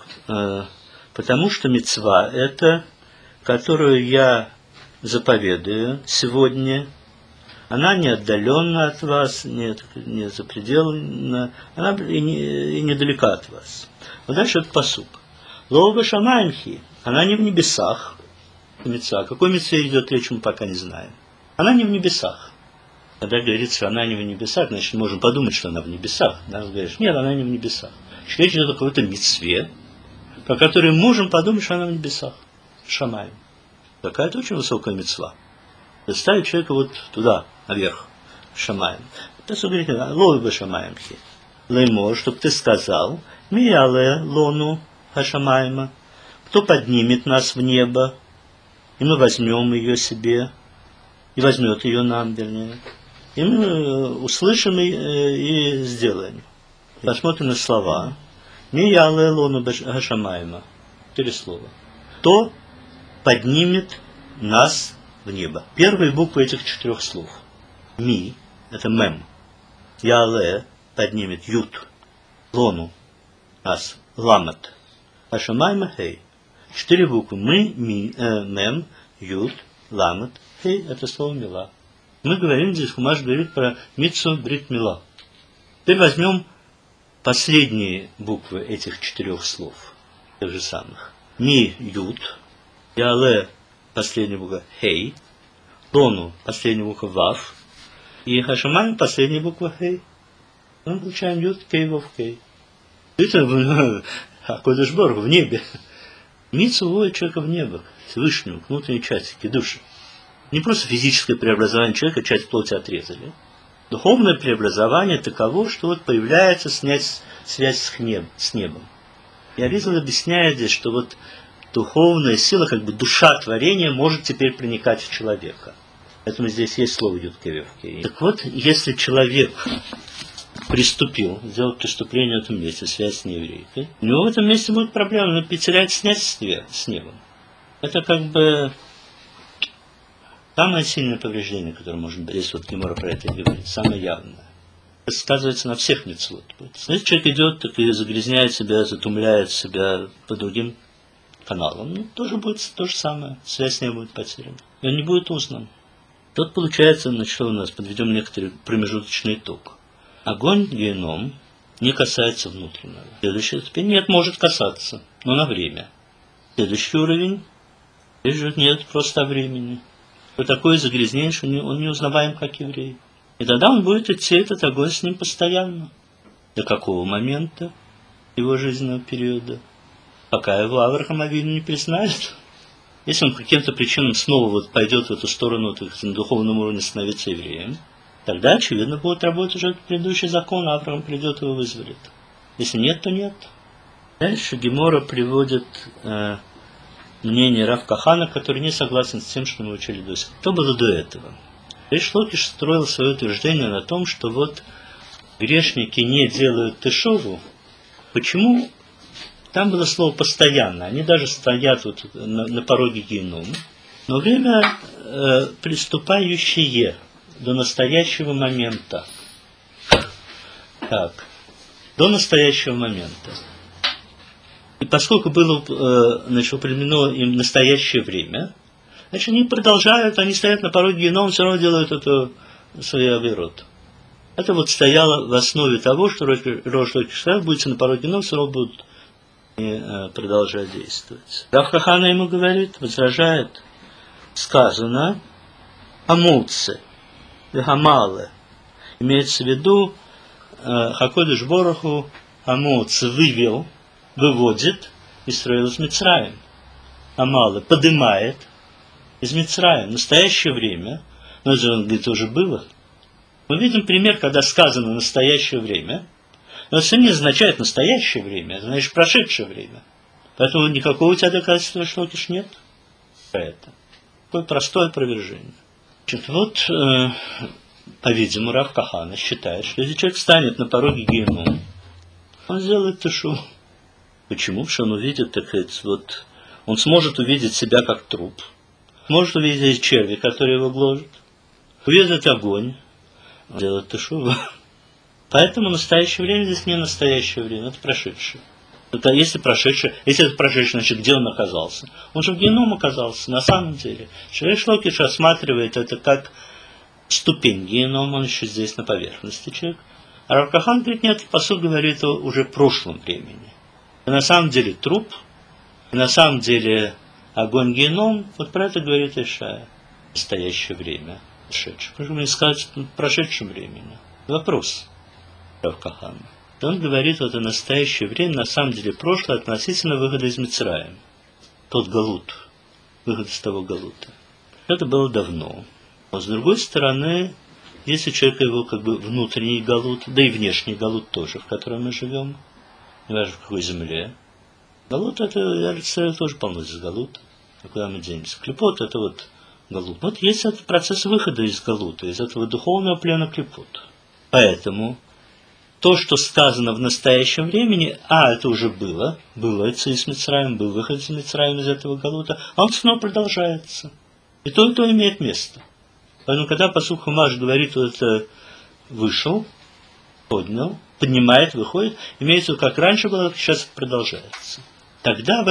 потому что мицва это, которую я заповедую сегодня, она не отдалена от вас, не запредельна, она и недалека от вас. Вот дальше этот пасук. Лова шамаимхи, она не в небесах. Мицва. О какой мицве идет речь, мы пока не знаем. Она не в небесах. Когда говорится, что она не в небесах, значит, можем подумать, что она в небесах. Нас говоришь, нет, она не в небесах. Речь идет о какой-то мицве, по которой можем подумать, что она в небесах. Шамаем. Какая-то очень высокая мицва. Ставить человека вот туда, наверх, шамаем. Это говорит, ловы шамаемхи. Леймо, чтобы ты сказал, мияле лону хашамаема, кто поднимет нас в небо, и мы возьмем ее себе, и возьмет ее нам, вернее. И мы услышим и сделаем. Посмотрим на слова. Мияле лону хашамаема. 4 слова. Кто поднимет нас в небо. Первые буквы этих 4 слов. Ми, это мем. Яле поднимет ют. Лону, нас, ламат. Ашамайма хей. 4 буквы. Мы, ми, мем, ют, ламат, хей. Это слово мила. Мы говорим здесь, Хумаш говорит про митсу брит мила. Теперь возьмем последние буквы этих 4 слов. Тех же самых. Ми, ют. Яле, последняя буква хей. Лону, последняя буква вав. И хашамайм, последняя буква хей. Мы получаем ют, кей, вав, кей. Это Акодеш Борух в небе. Митцва уводит человека в небо, к Всевышнему, к внутренней части, к душе. Не просто физическое преобразование человека, часть плоти отрезали. Духовное преобразование таково, что вот появляется связь с небом. И Аризал объясняет здесь, что вот духовная сила, как бы душа творения, может теперь проникать в человека. Поэтому здесь есть слово Юд-Кей-Вав-Кей. Так вот, если человек приступил, сделал преступление в этом месте, связь с нееврейкой, у него в этом месте будет проблема, он потеряет снять с небом. Это как бы самое сильное повреждение, которое может быть. Здесь вот Гемара про это говорит, самое явное. Это сказывается на всех мицвот. Если человек идет так и загрязняет себя, затумляет себя по другим каналам, ну, тоже будет то же самое, связь с ним будет потеряна. И он не будет узнан. Тут получается, на что у нас подведем некоторый промежуточный итог. Огонь геном не касается внутреннего. Следующая ступень нет, может касаться, но на время. Следующий уровень, здесь нет просто о времени. Вот такое загрязнение, что он не узнаваем как еврей. И тогда он будет идти, этот огонь с ним постоянно. До какого момента его жизненного периода? Пока его Авраам Авину не признает. Если он по каким-то причинам снова вот пойдет в эту сторону, то есть на духовном уровне становиться евреем, тогда, очевидно, будет работать уже предыдущий закон, а Авраам придет и его вызволит. Если нет, то нет. Дальше Гемора приводит мнение Рав Кахана, который не согласен с тем, что мы учили до сих пор. Что было до этого? Рейш Локиш строил свое утверждение на том, что вот грешники не делают тешову. Почему? Там было слово «постоянно». Они даже стоят вот на пороге генома. Но время приступающее до настоящего момента. Так. До настоящего момента. И поскольку было упомянуто им настоящее время, значит, они продолжают, они стоят на пороге генома, все равно делают это свои авирот. Это вот стояло в основе того, что Рош Локиш будет на пороге генома, все равно будут продолжать действовать. Рав Кахана ему говорит, возражает, сказано «Амуце», «Хамале». Имеется в виду Хакодыш Бороху Амуце выводит Исраэль из Мицраим. Амале поднимает из Мицраим. В настоящее время, но это, он говорит, уже было. Мы видим пример, когда сказано «настоящее время», но это не означает настоящее время, это значит прошедшее время. Поэтому никакого у тебя доказательства, что Локиш нет. Про это. Такое простое опровержение. Значит, вот, по-видимому, Рав Кахана считает, что если человек станет на пороге генома, он сделает тешу. Почему? Потому что он увидит, так сказать, вот, он сможет увидеть себя как труп, может увидеть черви, которые его гложат, увидит огонь, он сделает тешу. Поэтому настоящее время здесь не настоящее время, это прошедшее. Это если это прошедшее, значит, где он оказался? Он же в геном оказался, на самом деле. Рейш Локиш осматривает это как ступень генома, он еще здесь на поверхности человек. А Рав Кахан говорит, нет, посуд говорит о уже прошлом времени. И на самом деле труп, и на самом деле огонь геном, вот про это говорит Ишая. Настоящее время, прошедшее. Почему не сказать в прошедшем времени? Вопрос. Рав Кахана. Он говорит, вот это настоящее время, на самом деле прошлое, относительно выхода из Мицраим. Тот галут, выход из того галута. Это было давно. Но с другой стороны, есть у человека его как бы внутренний галут, да и внешний галут тоже, в котором мы живем, не важно в какой земле. Галут это, я тоже полно здесь галут. А куда мы денемся? Клипот это вот галут. Вот есть этот процесс выхода из галута, из этого духовного плена клипот. Поэтому то, что сказано в настоящем времени, это уже было это из Мицраим, был выход из Мицраим из этого галута, а он снова продолжается. И то имеет место. Поэтому, когда пасук Хумаш говорит, вот это вышел, поднял, поднимает, выходит, имеется в виду, как раньше было, сейчас это продолжается. Тогда в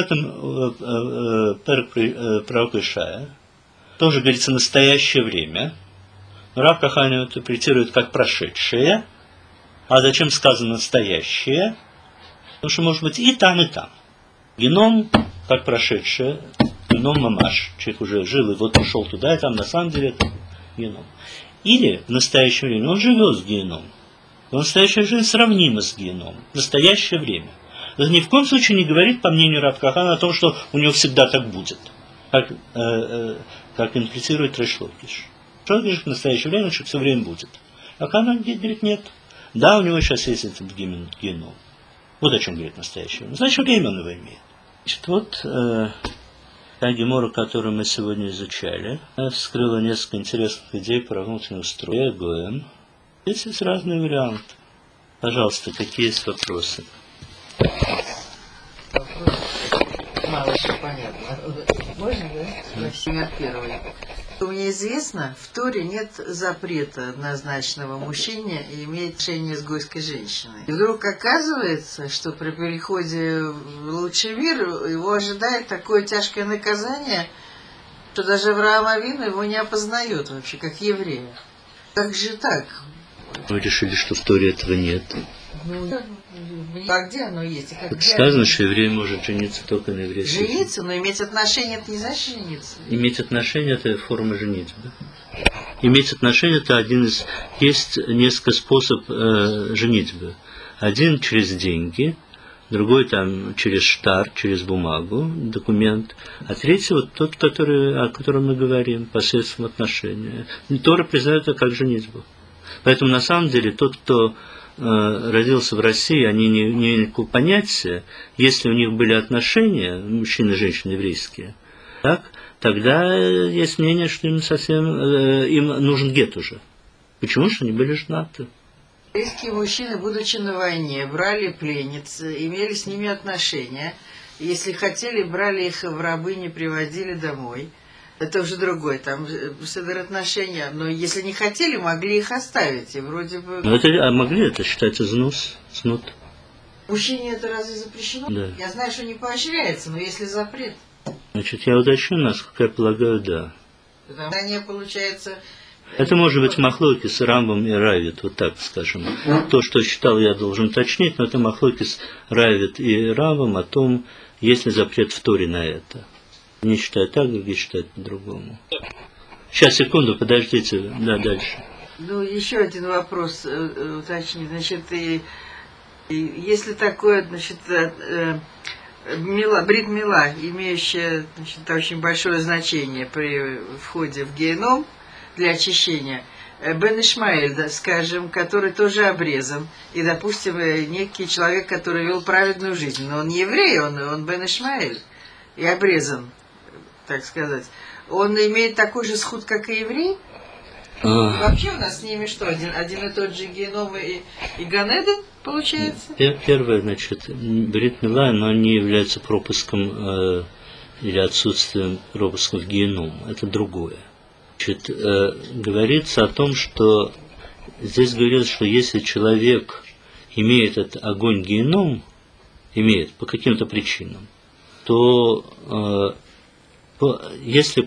этом пророка Ишая тоже говорится настоящее время. Рав Кахана интерпретирует как прошедшее. А зачем сказано настоящее? Потому что может быть и там, и там. Геном, как прошедшее, геном мамаш. Человек уже жил, и вот ушел туда, и там на самом деле это геном. Или в настоящее время он живет с геном. Но настоящая жизнь сравнима с геном. Настоящее время. Это ни в коем случае не говорит, по мнению Рав Кахана, о том, что у него всегда так будет. Как интерпретирует Рейш Локиш. Что говорит, в настоящее время, что все время будет. А Кахана говорит, нет. Да, у него сейчас есть этот геном. Вот о чем говорит настоящее время. Значит, время он его имеет. Значит, вот Та гемора, которую мы сегодня изучали, вскрыла несколько интересных идей про внутреннее устройство Гоэм. Здесь есть разные варианты. Пожалуйста, какие есть вопросы? Вопрос мало что понятно. Можно, да? Например, первый. Мне известно, в Торе нет запрета однозначного мужчине иметь отношения с гойской женщиной. И вдруг оказывается, что при переходе в лучший мир его ожидает такое тяжкое наказание, что даже Авраам Авину его не опознает вообще, как еврея. Как же так? Мы решили, что в Торе этого нет. А где оно есть? Тут сказано, что еврей может жениться только на еврейской женщине. Жениться, но иметь отношения – это не значит жениться. Иметь отношения – это форма женитьбы. Иметь отношения – это один из... Есть несколько способов женитьбы. Один через деньги, другой там через штар, через бумагу, документ, а третий вот тот, о котором мы говорим, посредством отношения. Тора признает это как женитьбу. Поэтому на самом деле тот, кто родился в России, они не имеют никакого понятия, если у них были отношения, мужчины и женщины еврейские, так, тогда есть мнение, что им нужен гет уже. Почему? Что они были женаты. Еврейские мужчины, будучи на войне, брали пленниц, имели с ними отношения. Если хотели, брали их в рабыни, приводили домой. Это уже другой, там отношения. Но если не хотели, могли их оставить. И вроде бы... А могли это считается знос? Мужчине это разве запрещено? Да. Я знаю, что не поощряется, но если запрет... Значит, я уточню, насколько я полагаю, да. Тогда не получается... Это может быть махлоки с Рамбом и Равит, вот так скажем. То, что считал, я должен уточнить, но это махлоки с Равит и Рамбом о том, есть ли запрет в Торе на это. Одни считают так, другие считают по-другому. Сейчас, секунду, подождите. Да, дальше. Ну, еще один вопрос уточнить. Значит, если такое, значит, брит мила, имеющая, значит, очень большое значение при входе в геном для очищения, Бен Ишмаэль, да, скажем, который тоже обрезан, и, допустим, некий человек, который вел праведную жизнь, но он не еврей, он Бен Ишмаэль, и обрезан, так сказать, он имеет такой же сход, как и еврей? Вообще у нас с ними что, один и тот же геном и Ганеден, получается? Первое, значит, брит мила, но не является пропуском или отсутствием пропуска в геном, это другое. Значит, говорится о том, что здесь говорится, что если человек имеет этот огонь геном, имеет по каким-то причинам, то если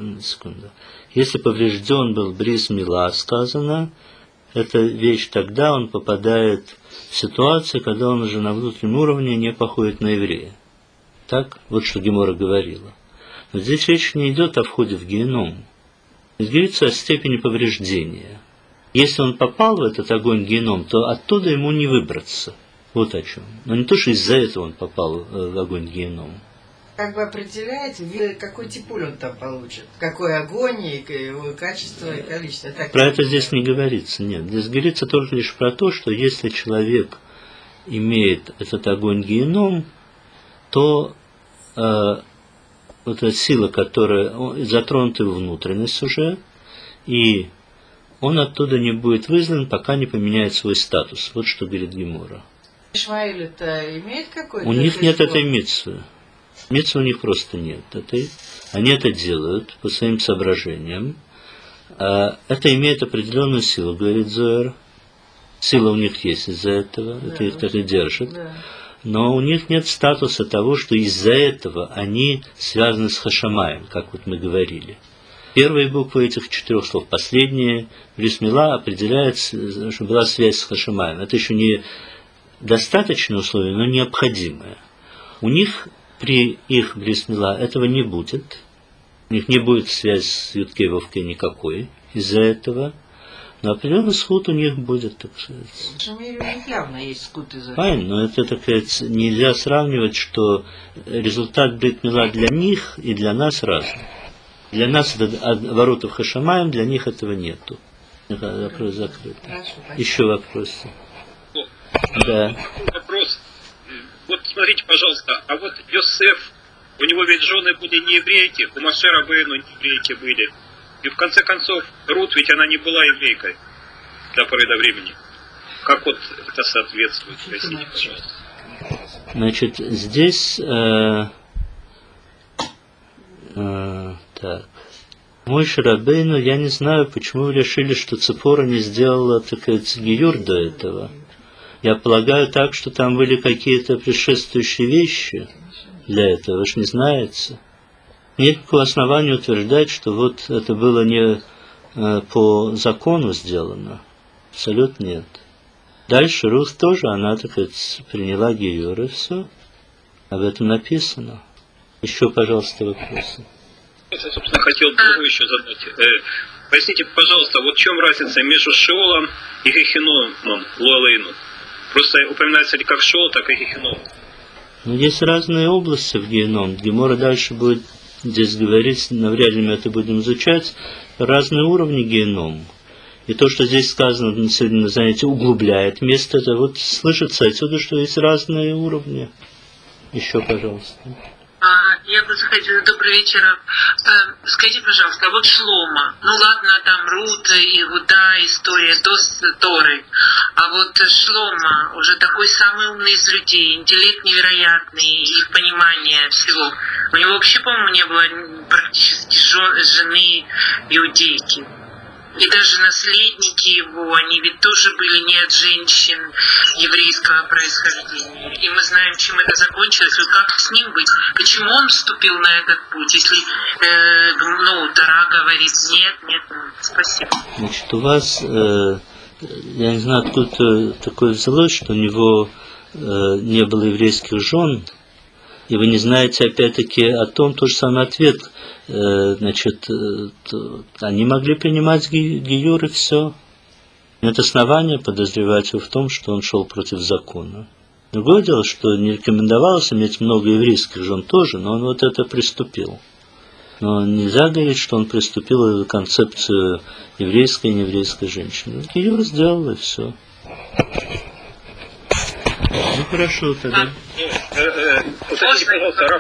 поврежден был бриз мила, сказано, эта вещь, тогда он попадает в ситуацию, когда он уже на внутреннем уровне не походит на еврея. Так? Вот что Гемора говорила. Но здесь речь не идет о входе в геном. Здесь говорится о степени повреждения. Если он попал в этот огонь геном, то оттуда ему не выбраться. Вот о чем. Но не то, что из-за этого он попал в огонь геном. Как бы определяете, какой типуль он там получит? Какой огонь, и его качество, и количество? Про это здесь не говорится, нет. Здесь говорится только лишь про то, что если человек имеет этот огонь геном, то вот эта сила, которая затронет его внутренность уже, и он оттуда не будет вызван, пока не поменяет свой статус. Вот что говорит Гемора. Ишмаэль-то имеет какой-то... У них нет этой митцвы. Митцвы у них просто нет. Они это делают по своим соображениям. Это имеет определенную силу, говорит Зоэр. Сила у них есть из-за этого, да, это их так и держит. Да. Но у них нет статуса того, что из-за этого они связаны с Хашамаем, как вот мы говорили. Первые буквы этих 4 слов, последние, брис мила определяет, что была связь с Хашамаем. Это еще не достаточное условие, но необходимое. У них при их брис мила этого не будет. У них не будет связи с Юткей Вовкой никакой из-за этого. Но определенный сход у них будет, так сказать. В Шамире у них явно есть сход из-за этого. Правильно, но это, так сказать, нельзя сравнивать, что результат брит мила для них и для нас разный. Для нас это воротов Хашамаем, для них этого нету. Вопрос закрыт. Еще вопросы? Да. Вопрос. Вот смотрите, пожалуйста, а вот Йосеф У него ведь жены были не еврейки, у Моше Рабейну не еврейки были. И в конце концов, Рут ведь она не была еврейкой до поры до времени. Как вот это соответствует? Поясните, пожалуйста. Значит, здесь так. Моше Рабейну, я не знаю, почему вы решили, что Ципора не сделала, так сказать, гиюр до этого. Я полагаю так, что там были какие-то предшествующие вещи для этого, вы же не знаете. Нет никакого основания утверждать, что вот это было не по закону сделано. Абсолютно нет. Дальше Рут тоже, она, так сказать, приняла гиюр, и все. Об этом написано. Еще, пожалуйста, вопросы. Я, собственно, хотел другую еще задать. Поясните, пожалуйста, вот в чем разница между Шеолом и Гехеномом, Луэлейну? Просто упоминается ли как Шеол, так и Гехеном. Ну, есть разные области в Геном. Гемора дальше будет здесь говорить, навряд ли мы это будем изучать, разные уровни Генома. И то, что здесь сказано сегодня на занятии, углубляет место, это вот слышится отсюда, что есть разные уровни. Еще, пожалуйста. Я бы захотела, добрый вечер. Скажите, пожалуйста, вот Шлома, ну ладно, там Рут, Иуда, история до Торы, а вот Шлома, уже такой самый умный из людей, интеллект невероятный и понимание всего. У него вообще, по-моему, не было практически жены иудейки. И даже наследники его, они ведь тоже были не от женщин еврейского происхождения. И мы знаем, чем это закончилось. Вот как с ним быть? Почему он вступил на этот путь? Если, Тора говорит нет. Спасибо. Значит, у вас, я не знаю, откуда такое взялось, что у него не было еврейских жен, и вы не знаете, опять-таки, о том, тот же самый ответ. Значит, они могли принимать гиюр и все. Нет основания подозревать его в том, что он шел против закона. Другое дело, что не рекомендовалось иметь много еврейских жен тоже, но он вот это приступил. Но нельзя говорить, что он приступил к концепцию еврейской и нееврейской женщины. Гиюр сделал и все. Ну хорошо тогда. Уточните, пожалуйста,